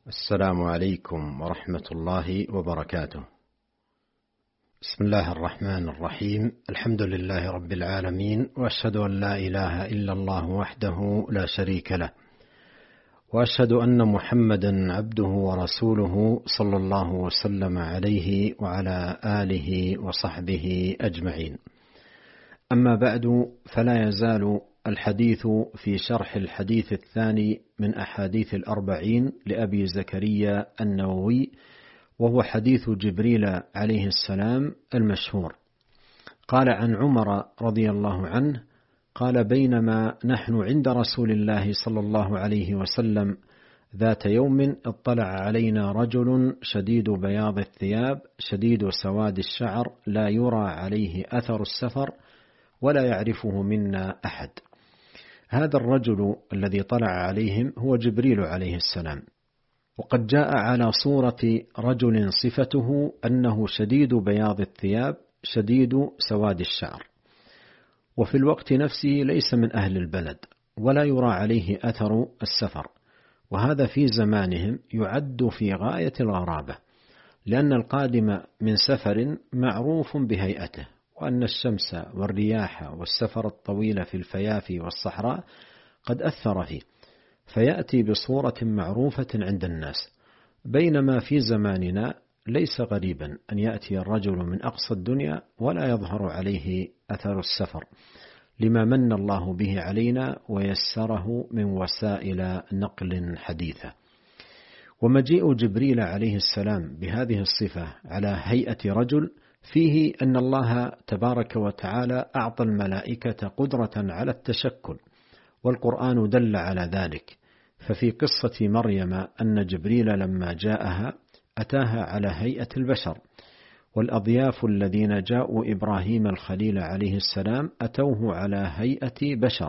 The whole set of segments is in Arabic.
السلام عليكم ورحمة الله وبركاته. بسم الله الرحمن الرحيم. الحمد لله رب العالمين، وأشهد أن لا إله إلا الله وحده لا شريك له، وأشهد أن محمدا عبده ورسوله صلى الله وسلم عليه وعلى آله وصحبه أجمعين. أما بعد، فلا يزال الحديث في شرح الحديث الثاني من أحاديث الأربعين لأبي زكريا النووي، وهو حديث جبريل عليه السلام المشهور. قال عن عمر رضي الله عنه قال: بينما نحن عند رسول الله صلى الله عليه وسلم ذات يوم اطلع علينا رجل شديد بياض الثياب شديد سواد الشعر، لا يرى عليه أثر السفر ولا يعرفه منا أحد. هذا الرجل الذي طلع عليهم هو جبريل عليه السلام، وقد جاء على صورة رجل صفته أنه شديد بياض الثياب شديد سواد الشعر، وفي الوقت نفسه ليس من أهل البلد ولا يرى عليه أثر السفر، وهذا في زمانهم يعد في غاية الغرابة، لأن القادم من سفر معروف بهيئته، وأن الشمس والرياح والسفر الطويل في الفيافي والصحراء قد أثر فيه، فيأتي بصورة معروفة عند الناس. بينما في زماننا ليس غريبا أن يأتي الرجل من أقصى الدنيا ولا يظهر عليه أثر السفر، لما من الله به علينا ويسره من وسائل نقل حديثة. ومجيء جبريل عليه السلام بهذه الصفة على هيئة رجل فيه أن الله تبارك وتعالى أعطى الملائكة قدرة على التشكل، والقرآن دل على ذلك. ففي قصة مريم أن جبريل لما جاءها أتاها على هيئة البشر، والأضياف الذين جاءوا إبراهيم الخليل عليه السلام أتوه على هيئة بشر،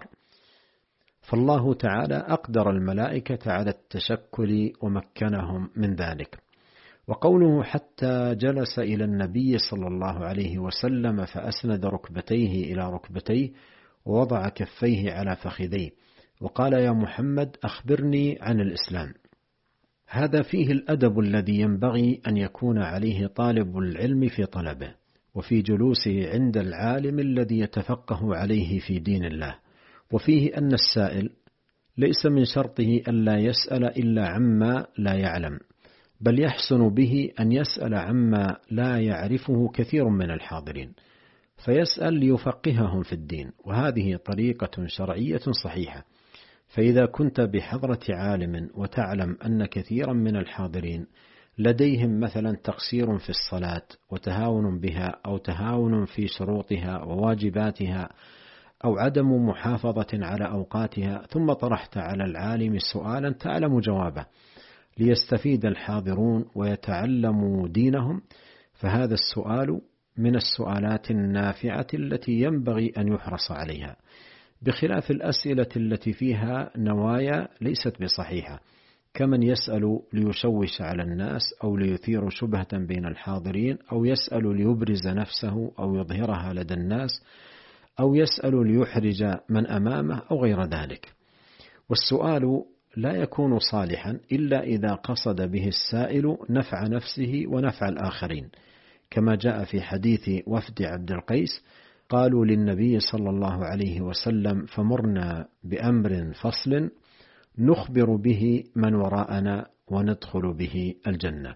فالله تعالى أقدر الملائكة على التشكل ومكنهم من ذلك. وقوله حتى جلس إلى النبي صلى الله عليه وسلم فأسند ركبتيه إلى ركبتيه ووضع كفيه على فخذيه وقال: يا محمد أخبرني عن الإسلام. هذا فيه الأدب الذي ينبغي أن يكون عليه طالب العلم في طلبه، وفي جلوسه عند العالم الذي يتفقه عليه في دين الله. وفيه أن السائل ليس من شرطه ألا يسأل إلا عما لا يعلم، بل يحسن به أن يسأل عما لا يعرفه كثير من الحاضرين، فيسأل ليفقههم في الدين، وهذه طريقة شرعية صحيحة. فإذا كنت بحضرة عالم وتعلم أن كثيرا من الحاضرين لديهم مثلا تقصير في الصلاة وتهاون بها، أو تهاون في شروطها وواجباتها، أو عدم محافظة على أوقاتها، ثم طرحت على العالم سؤالا تعلم جوابه ليستفيد الحاضرون ويتعلموا دينهم، فهذا السؤال من السؤالات النافعة التي ينبغي أن يحرص عليها، بخلاف الأسئلة التي فيها نوايا ليست بصحيحة، كمن يسأل ليشوش على الناس أو ليثير شبهة بين الحاضرين، أو يسأل ليبرز نفسه أو يظهرها لدى الناس، أو يسأل ليحرج من أمامه أو غير ذلك. والسؤال لا يكون صالحا إلا إذا قصد به السائل نفع نفسه ونفع الآخرين، كما جاء في حديث وفد عبد القيس: قالوا للنبي صلى الله عليه وسلم: فمرنا بأمر فصل نخبر به من وراءنا وندخل به الجنة.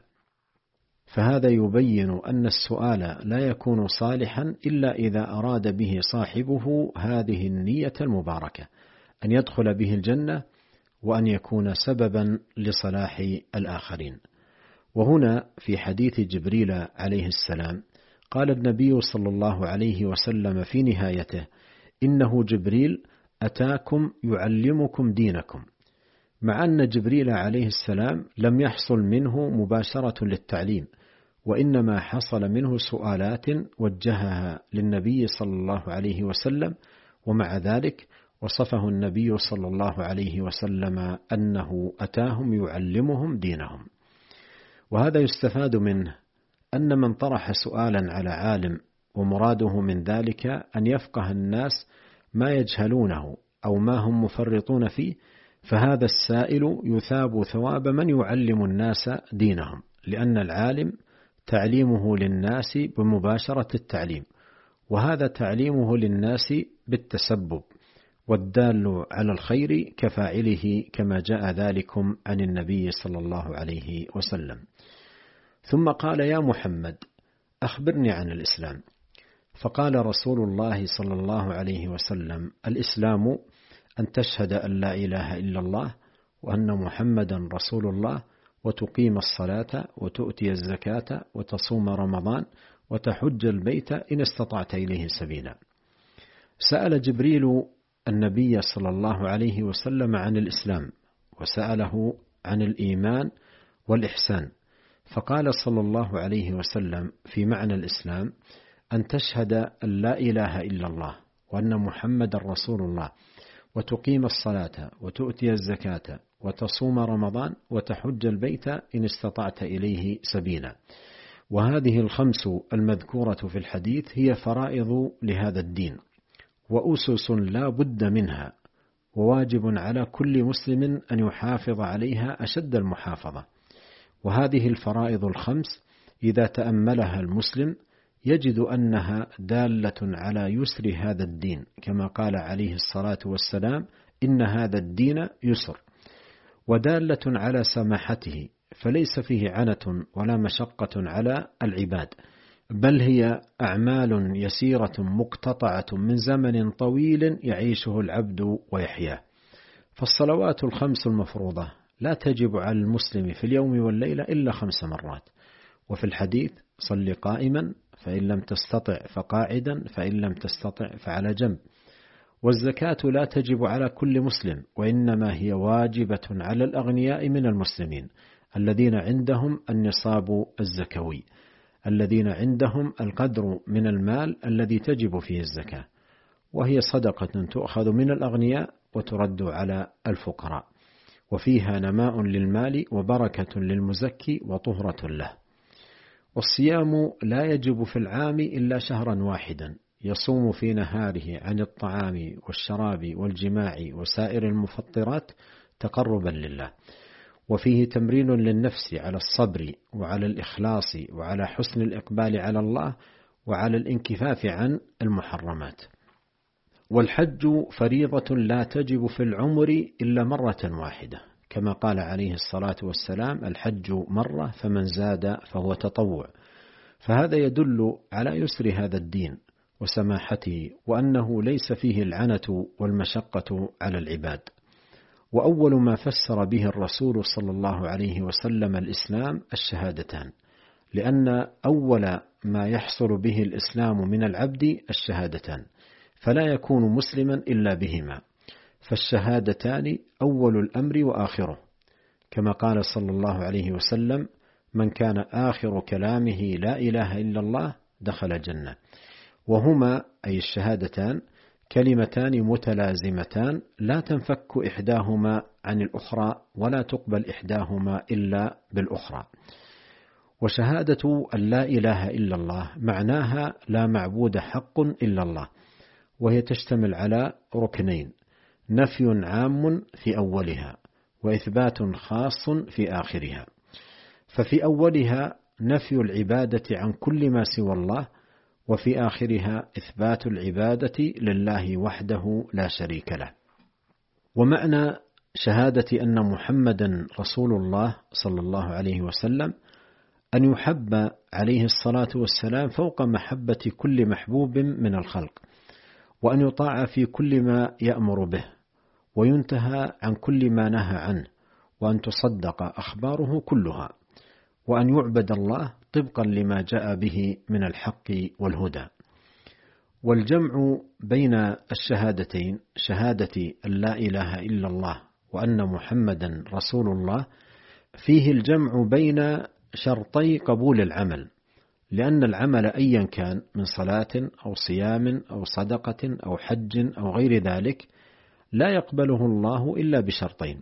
فهذا يبين أن السؤال لا يكون صالحا إلا إذا أراد به صاحبه هذه النية المباركة، أن يدخل به الجنة وأن يكون سببا لصلاح الآخرين. وهنا في حديث جبريل عليه السلام قال النبي صلى الله عليه وسلم في نهايته: إنه جبريل أتاكم يعلمكم دينكم، مع أن جبريل عليه السلام لم يحصل منه مباشرة للتعليم، وإنما حصل منه سؤالات وجهها للنبي صلى الله عليه وسلم، ومع ذلك وصفه النبي صلى الله عليه وسلم أنه أتاهم يعلمهم دينهم. وهذا يستفاد منه أن من طرح سؤالا على عالم ومراده من ذلك أن يفقه الناس ما يجهلونه أو ما هم مفرطون فيه، فهذا السائل يثاب ثواب من يعلم الناس دينهم، لأن العالم تعليمه للناس بمباشرة التعليم، وهذا تعليمه للناس بالتسبب، والدال على الخير كفاعله، كما جاء ذلكم عن النبي صلى الله عليه وسلم. ثم قال: يا محمد أخبرني عن الإسلام. فقال رسول الله صلى الله عليه وسلم: الإسلام أن تشهد أن لا إله إلا الله وأن محمدا رسول الله، وتقيم الصلاة، وتؤتي الزكاة، وتصوم رمضان، وتحج البيت إن استطعت إليه سبيلا. سأل جبريل النبي صلى الله عليه وسلم عن الإسلام، وسأله عن الإيمان والإحسان، فقال صلى الله عليه وسلم في معنى الإسلام: أن تشهد أن لا إله إلا الله وأن محمد رسول الله، وتقيم الصلاة، وتؤتي الزكاة، وتصوم رمضان، وتحج البيت إن استطعت إليه سبيلا. وهذه الخمس المذكورة في الحديث هي فرائض لهذا الدين، وأسس لا بد منها، وواجب على كل مسلم أن يحافظ عليها أشد المحافظة. وهذه الفرائض الخمس إذا تأملها المسلم يجد أنها دالة على يسر هذا الدين، كما قال عليه الصلاة والسلام: إن هذا الدين يسر، ودالة على سماحته، فليس فيه عنة ولا مشقة على العباد، بل هي أعمال يسيرة مقتطعة من زمن طويل يعيشه العبد ويحياه. فالصلوات الخمس المفروضة لا تجب على المسلم في اليوم والليلة إلا 5 مرات. وفي الحديث: صل قائما، فإن لم تستطع فقاعدا، فإن لم تستطع فعلى جنب. والزكاة لا تجب على كل مسلم، وإنما هي واجبة على الأغنياء من المسلمين الذين عندهم النصاب الزكوي، الذين عندهم القدر من المال الذي تجب فيه الزكاة، وهي صدقة تؤخذ من الأغنياء وترد على الفقراء، وفيها نماء للمال وبركة للمزكي وطهرة له. والصيام لا يجب في العام إلا شهرا واحدا يصوم في نهاره عن الطعام والشراب والجماع وسائر المفطرات تقربا لله، وفيه تمرين للنفس على الصبر وعلى الإخلاص وعلى حسن الإقبال على الله وعلى الانكفاف عن المحرمات. والحج فريضة لا تجب في العمر إلا مرة واحدة، كما قال عليه الصلاة والسلام: الحج مرة، فمن زاد فهو تطوع. فهذا يدل على يسر هذا الدين وسماحته، وأنه ليس فيه العنة والمشقة على العباد. وأول ما فسر به الرسول صلى الله عليه وسلم الإسلام الشهادتان، لأن أول ما يحصل به الإسلام من العبد الشهادتان، فلا يكون مسلما إلا بهما، فالشهادتان أول الأمر وآخره، كما قال صلى الله عليه وسلم: من كان آخر كلامه لا إله إلا الله دخل الجنة. وهما أي الشهادتان كلمتان متلازمتان لا تنفك إحداهما عن الأخرى، ولا تقبل إحداهما إلا بالأخرى. وشهادة أن لا إله إلا الله معناها لا معبود حق إلا الله، وهي تشتمل على ركنين: نفي عام في أولها، وإثبات خاص في آخرها. ففي أولها نفي العبادة عن كل ما سوى الله، وفي آخرها إثبات العبادة لله وحده لا شريك له. ومعنى شهادة أن محمدا رسول الله صلى الله عليه وسلم أن يحب عليه الصلاة والسلام فوق محبة كل محبوب من الخلق، وأن يطاع في كل ما يأمر به، وينتهى عن كل ما نهى عنه، وأن تصدق أخباره كلها، وأن يعبد الله طبقا لما جاء به من الحق والهدى. والجمع بين الشهادتين، شهادة أن لا إله إلا الله وأن محمدا رسول الله، فيه الجمع بين شرطي قبول العمل، لأن العمل أيا كان من صلاة أو صيام أو صدقة أو حج أو غير ذلك لا يقبله الله إلا بشرطين: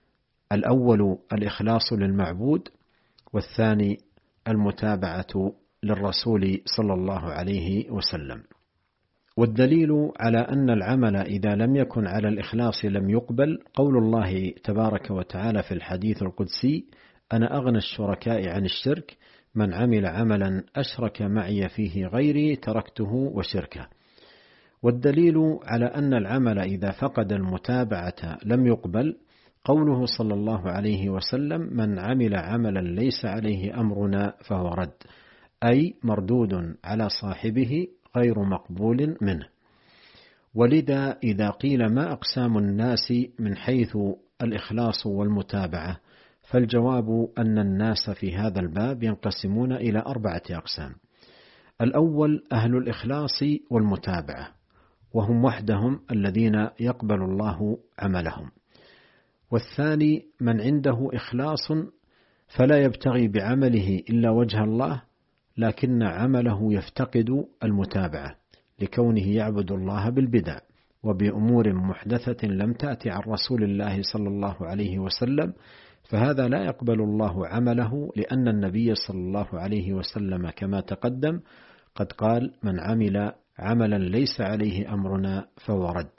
الأول الإخلاص للمعبود، والثاني المتابعة للرسول صلى الله عليه وسلم. والدليل على أن العمل إذا لم يكن على الإخلاص لم يقبل قول الله تبارك وتعالى في الحديث القدسي: أنا أغنى الشركاء عن الشرك، من عمل عملا أشرك معي فيه غيري تركته وشركه. والدليل على أن العمل إذا فقد المتابعة لم يقبل قوله صلى الله عليه وسلم: من عمل عملا ليس عليه أمرنا فهو رد، أي مردود على صاحبه غير مقبول منه. ولذا إذا قيل ما أقسام الناس من حيث الإخلاص والمتابعة، فالجواب أن الناس في هذا الباب ينقسمون إلى 4 أقسام. الأول أهل الإخلاص والمتابعة، وهم وحدهم الذين يقبل الله عملهم. والثاني من عنده إخلاص فلا يبتغي بعمله إلا وجه الله، لكن عمله يفتقد المتابعة لكونه يعبد الله بالبدع وبأمور محدثة لم تأتي عن رسول الله صلى الله عليه وسلم، فهذا لا يقبل الله عمله، لأن النبي صلى الله عليه وسلم كما تقدم قد قال: من عمل عملا ليس عليه أمرنا فهو رد.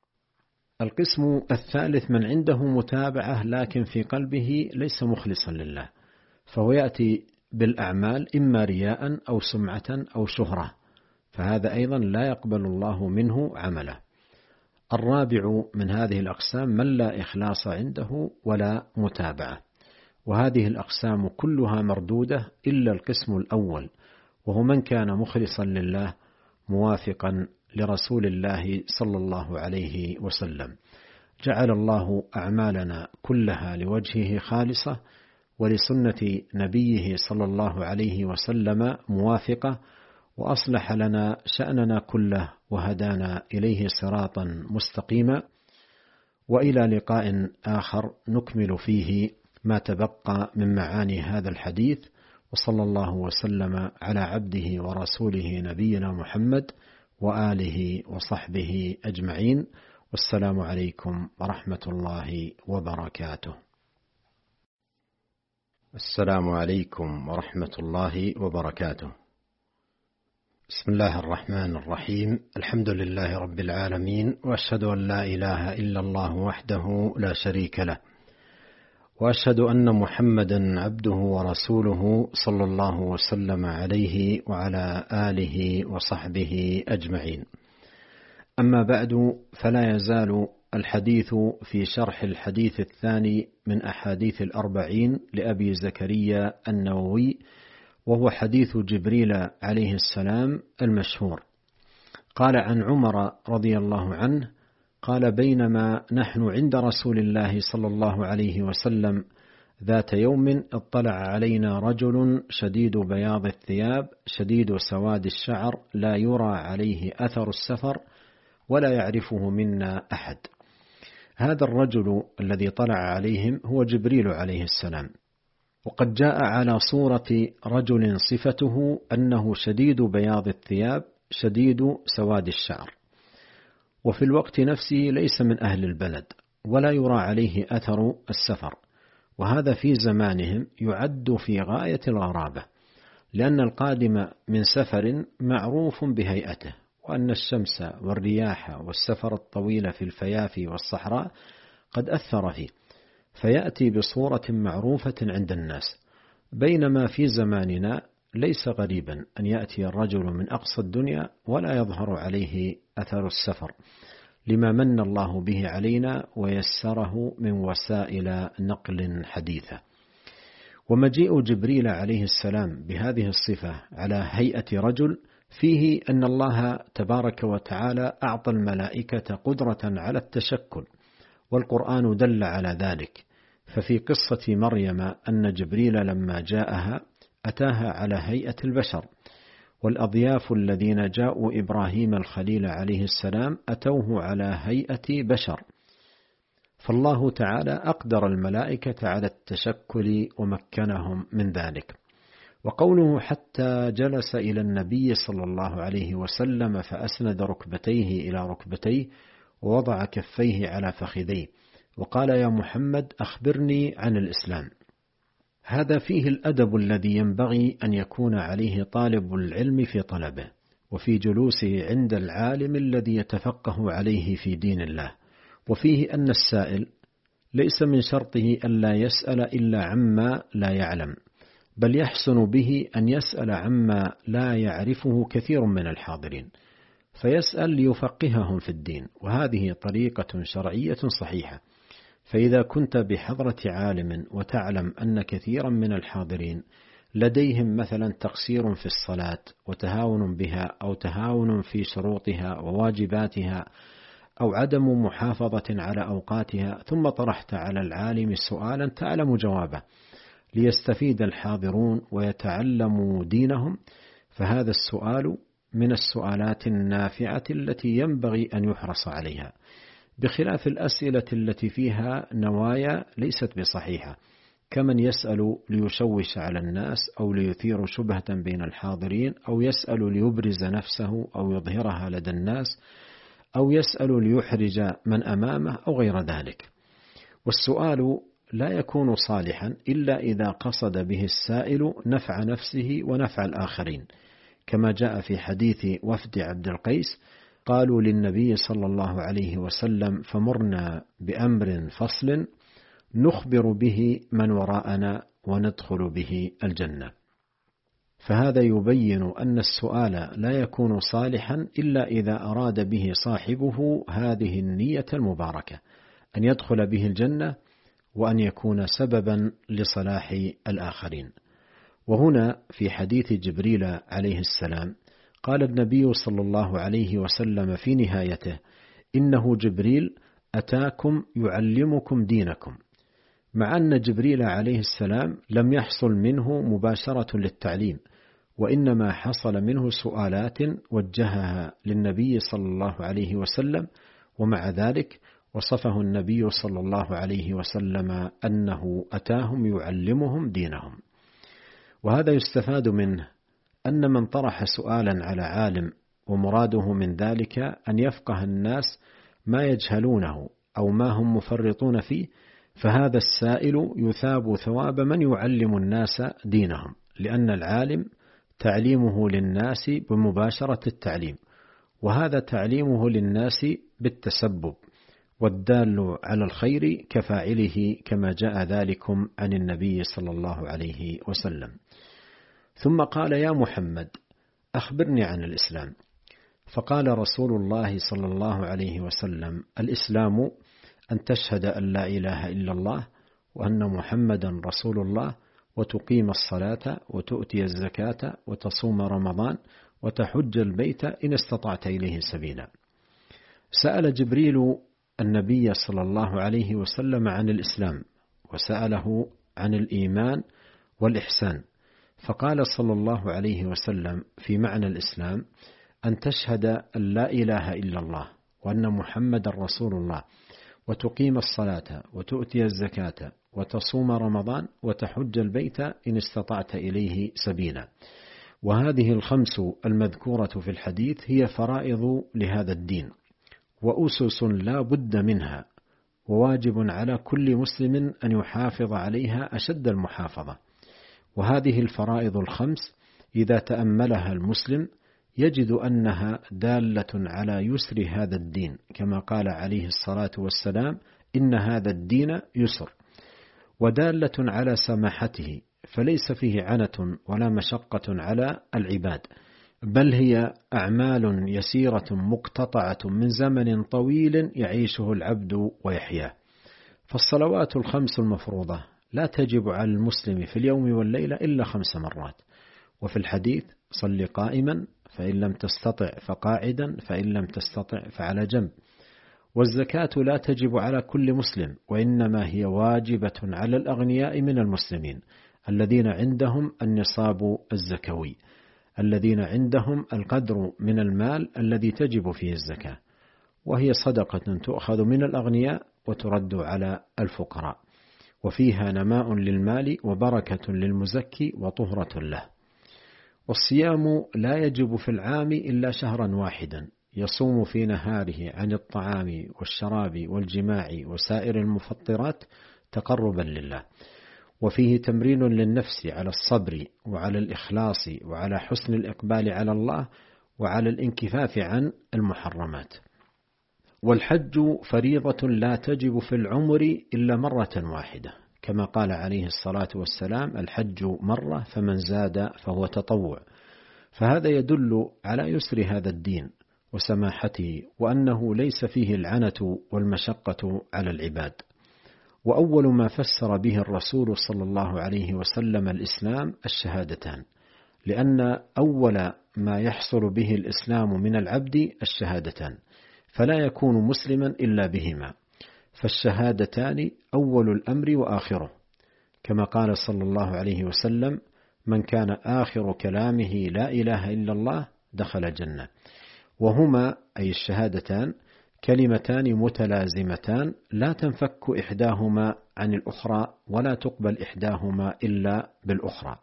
القسم الثالث من عنده متابعة لكن في قلبه ليس مخلصا لله، فهو يأتي بالأعمال إما رياء أو سمعة أو شهرة، فهذا أيضا لا يقبل الله منه عمله. الرابع من هذه الأقسام من لا إخلاص عنده ولا متابعة، وهذه الأقسام كلها مردودة إلا القسم الأول، وهو من كان مخلصا لله موافقا لرسول الله صلى الله عليه وسلم. جعل الله أعمالنا كلها لوجهه خالصة ولسنة نبيه صلى الله عليه وسلم موافقة، وأصلح لنا شأننا كله وهدانا إليه صراطا مستقيما. وإلى لقاء آخر نكمل فيه ما تبقى من معاني هذا الحديث، وصلى الله وسلم على عبده ورسوله نبينا محمد وآله وصحبه أجمعين، والسلام عليكم ورحمة الله وبركاته. السلام عليكم ورحمة الله وبركاته. بسم الله الرحمن الرحيم، الحمد لله رب العالمين، وأشهد أن لا إله إلا الله وحده لا شريك له، وأشهد أن محمدا عبده ورسوله صلى الله وسلم عليه وعلى آله وصحبه أجمعين. أما بعد، فلا يزال الحديث في شرح الحديث الثاني من أحاديث 40 لأبي زكريا النووي، وهو حديث جبريل عليه السلام المشهور. قال عن عمر رضي الله عنه قال: بينما نحن عند رسول الله صلى الله عليه وسلم ذات يوم اطلع علينا رجل شديد بياض الثياب شديد سواد الشعر لا يرى عليه أثر السفر ولا يعرفه منا أحد. هذا الرجل الذي طلع عليهم هو جبريل عليه السلام، وقد جاء على صورة رجل صفته أنه شديد بياض الثياب شديد سواد الشعر، وفي الوقت نفسه ليس من أهل البلد ولا يرى عليه أثر السفر، وهذا في زمانهم يعد في غاية الغرابة، لأن القادم من سفر معروف بهيئته، وأن الشمس والرياح والسفر الطويل في الفيافي والصحراء قد أثر فيه، فيأتي بصورة معروفة عند الناس. بينما في زماننا ليس غريبا أن يأتي الرجل من أقصى الدنيا ولا يظهر عليه أثر السفر، لما من الله به علينا ويسره من وسائل نقل حديثة. ومجيء جبريل عليه السلام بهذه الصفة على هيئة رجل فيه أن الله تبارك وتعالى أعطى الملائكة قدرة على التشكل، والقرآن دل على ذلك. ففي قصة مريم أن جبريل لما جاءها أتاها على هيئة البشر، والأضياف الذين جاءوا إبراهيم الخليل عليه السلام أتوه على هيئة بشر، فالله تعالى أقدر الملائكة على التشكل ومكنهم من ذلك. وقوله حتى جلس إلى النبي صلى الله عليه وسلم فأسند ركبتيه إلى ركبتيه ووضع كفيه على فخذيه وقال: يا محمد أخبرني عن الإسلام. هذا فيه الأدب الذي ينبغي أن يكون عليه طالب العلم في طلبه، وفي جلوسه عند العالم الذي يتفقه عليه في دين الله. وفيه أن السائل ليس من شرطه ألا يسأل إلا عما لا يعلم، بل يحسن به أن يسأل عما لا يعرفه كثير من الحاضرين، فيسأل ليفقههم في الدين، وهذه طريقة شرعية صحيحة. فإذا كنت بحضرة عالم وتعلم أن كثيرا من الحاضرين لديهم مثلا تقصير في الصلاة وتهاون بها أو تهاون في شروطها وواجباتها أو عدم محافظة على أوقاتها، ثم طرحت على العالم سؤالا تعلم جوابه ليستفيد الحاضرون ويتعلموا دينهم، فهذا السؤال من السؤالات النافعة التي ينبغي أن يحرص عليها، بخلاف الأسئلة التي فيها نوايا ليست بصحيحة، كمن يسأل ليشوش على الناس أو ليثير شبهة بين الحاضرين، أو يسأل ليبرز نفسه أو يظهرها لدى الناس، أو يسأل ليحرج من أمامه أو غير ذلك. والسؤال لا يكون صالحا إلا إذا قصد به السائل نفع نفسه ونفع الآخرين، كما جاء في حديث وفد عبد القيس قالوا للنبي صلى الله عليه وسلم فمرنا بأمر فصل نخبر به من وراءنا وندخل به الجنة. فهذا يبين أن السؤال لا يكون صالحا إلا إذا أراد به صاحبه هذه النية المباركة، أن يدخل به الجنة وأن يكون سببا لصلاح الآخرين. وهنا في حديث جبريل عليه السلام قال النبي صلى الله عليه وسلم في نهايته إنه جبريل أتاكم يعلمكم دينكم، مع أن جبريل عليه السلام لم يحصل منه مباشرة للتعليم، وإنما حصل منه سؤالات وجهها للنبي صلى الله عليه وسلم، ومع ذلك وصفه النبي صلى الله عليه وسلم أنه أتاهم يعلمهم دينهم. وهذا يستفاد منه أن من طرح سؤالا على عالم ومراده من ذلك أن يفقه الناس ما يجهلونه أو ما هم مفرطون فيه، فهذا السائل يثاب ثواب من يعلم الناس دينهم، لأن العالم تعليمه للناس بمباشرة التعليم، وهذا تعليمه للناس بالتسبب، والدال على الخير كفاعله، كما جاء ذلكم عن النبي صلى الله عليه وسلم. ثم قال يا محمد أخبرني عن الإسلام. فقال رسول الله صلى الله عليه وسلم الإسلام أن تشهد أن لا إله إلا الله وأن محمدا رسول الله، وتقيم الصلاة وتؤتي الزكاة وتصوم رمضان وتحج البيت إن استطعت إليه سبيلا. سأل جبريل النبي صلى الله عليه وسلم عن الإسلام، وسأله عن الإيمان والإحسان، فقال صلى الله عليه وسلم في معنى الإسلام أن تشهد أن لا إله إلا الله وأن محمد رسول الله، وتقيم الصلاة وتؤتي الزكاة وتصوم رمضان وتحج البيت إن استطعت إليه سبيلا. وهذه الخمس المذكورة في الحديث هي فرائض لهذا الدين، وأسس لا بد منها، وواجب على كل مسلم أن يحافظ عليها أشد المحافظة. وهذه الفرائض الخمس إذا تأملها المسلم يجد أنها دالة على يسر هذا الدين، كما قال عليه الصلاة والسلام إن هذا الدين يسر، ودالة على سماحته، فليس فيه عنة ولا مشقة على العباد، بل هي أعمال يسيرة مقتطعة من زمن طويل يعيشه العبد ويحياه. فالصلوات الخمس المفروضة لا تجب على المسلم في اليوم والليلة إلا 5 مرات، وفي الحديث صل قائما فإن لم تستطع فقاعدا فإن لم تستطع فعلى جنب. والزكاة لا تجب على كل مسلم، وإنما هي واجبة على الأغنياء من المسلمين الذين عندهم النصاب الزكوي، الذين عندهم القدر من المال الذي تجب فيه الزكاة، وهي صدقة تؤخذ من الأغنياء وترد على الفقراء، وفيها نماء للمال وبركة للمزكي وطهرة له. والصيام لا يجب في العام إلا شهرا واحدا يصوم في نهاره عن الطعام والشراب والجماع وسائر المفطرات تقربا لله، وفيه تمرين للنفس على الصبر وعلى الإخلاص وعلى حسن الإقبال على الله، وعلى الانكفاف عن المحرمات. والحج فريضة لا تجب في العمر إلا مرة واحدة، كما قال عليه الصلاة والسلام: الحج مرة فمن زاد فهو تطوع. فهذا يدل على يسر هذا الدين وسماحته، وأنه ليس فيه العنة والمشقة على العباد. وأول ما فسر به الرسول صلى الله عليه وسلم الإسلام الشهادتان، لأن أول ما يحصل به الإسلام من العبد الشهادتان، فلا يكون مسلما إلا بهما، فالشهادتان أول الأمر وآخره، كما قال صلى الله عليه وسلم: من كان آخر كلامه لا إله إلا الله دخل الجنة. وهما أي الشهادتان كلمتان متلازمتان لا تنفك إحداهما عن الأخرى، ولا تقبل إحداهما إلا بالأخرى.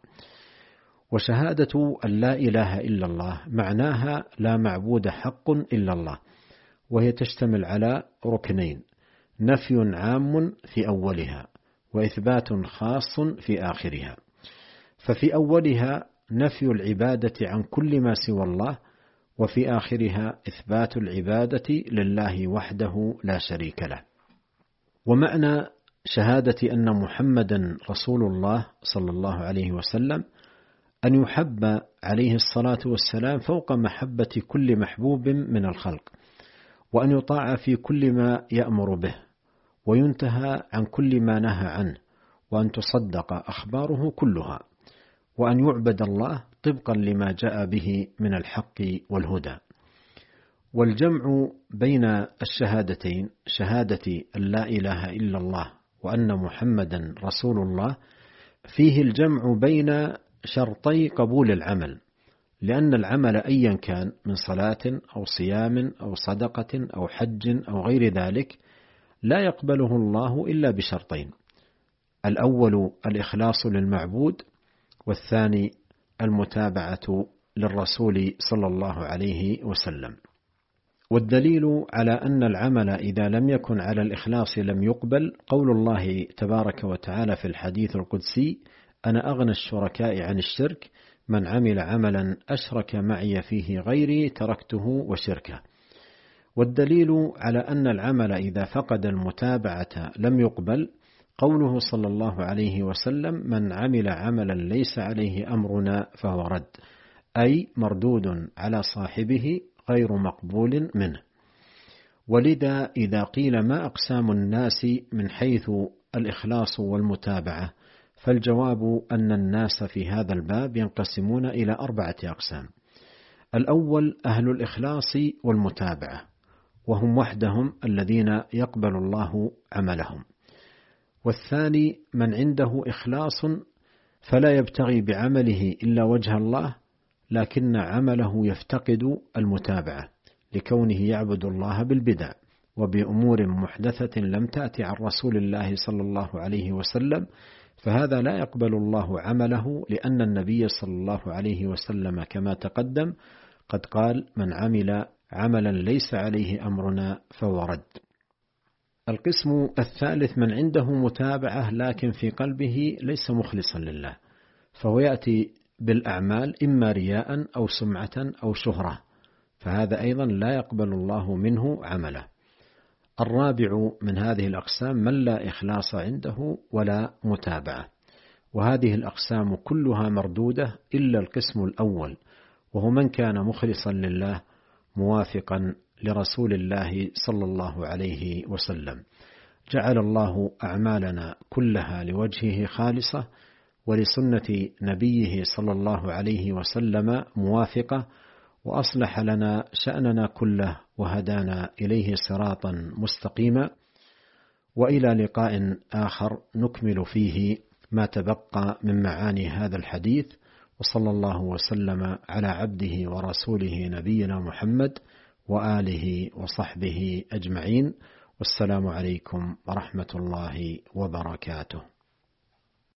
وشهادة أن لا إله إلا الله معناها لا معبود حق إلا الله، وهي تشتمل على ركنين: نفي عام في أولها، وإثبات خاص في آخرها. ففي أولها نفي العبادة عن كل ما سوى الله، وفي آخرها إثبات العبادة لله وحده لا شريك له. ومعنى شهادة أن محمدا رسول الله صلى الله عليه وسلم أن يحب عليه الصلاة والسلام فوق محبة كل محبوب من الخلق، وأن يطاع في كل ما يأمر به، وينتهى عن كل ما نهى عنه، وأن تصدق أخباره كلها، وأن يعبد الله طبقا لما جاء به من الحق والهدى. والجمع بين الشهادتين، شهادة أن لا إله إلا الله وأن محمدا رسول الله، فيه الجمع بين شرطي قبول العمل، لأن العمل أيا كان من صلاة أو صيام أو صدقة أو حج أو غير ذلك لا يقبله الله إلا بشرطين: الأول الإخلاص للمعبود، والثاني المتابعة للرسول صلى الله عليه وسلم. والدليل على أن العمل إذا لم يكن على الإخلاص لم يقبل قول الله تبارك وتعالى في الحديث القدسي: أنا أغنى الشركاء عن الشرك، من عمل عملا أشرك معي فيه غيري تركته وشركه. والدليل على أن العمل إذا فقد المتابعة لم يقبل قوله صلى الله عليه وسلم: من عمل عملا ليس عليه أمرنا فهو رد، أي مردود على صاحبه غير مقبول منه. ولذا إذا قيل ما أقسام الناس من حيث الإخلاص والمتابعة، فالجواب أن الناس في هذا الباب ينقسمون إلى 4 أقسام. الأول أهل الإخلاص والمتابعة، وهم وحدهم الذين يقبل الله عملهم. والثاني من عنده إخلاص فلا يبتغي بعمله إلا وجه الله، لكن عمله يفتقد المتابعة لكونه يعبد الله بالبدع وبأمور محدثة لم تأتي عن رسول الله صلى الله عليه وسلم، فهذا لا يقبل الله عمله، لأن النبي صلى الله عليه وسلم كما تقدم قد قال: من عمل عملا ليس عليه أمرنا فهو رد. القسم الثالث من عنده متابعة لكن في قلبه ليس مخلصا لله، فهو يأتي بالأعمال إما رياء أو سمعة أو شهرة، فهذا أيضا لا يقبل الله منه عمله. الرابع من هذه الأقسام من لا إخلاص عنده ولا متابعة، وهذه الأقسام كلها مردودة إلا القسم الأول، وهو من كان مخلصا لله موافقا لرسول الله صلى الله عليه وسلم. جعل الله أعمالنا كلها لوجهه خالصة، ولسنة نبيه صلى الله عليه وسلم موافقة، وأصلح لنا شأننا كله وهدانا إليه صراطا مستقيما. وإلى لقاء آخر نكمل فيه ما تبقى من معاني هذا الحديث، وصلى الله وسلم على عبده ورسوله نبينا محمد وآله وصحبه أجمعين، والسلام عليكم ورحمة الله وبركاته.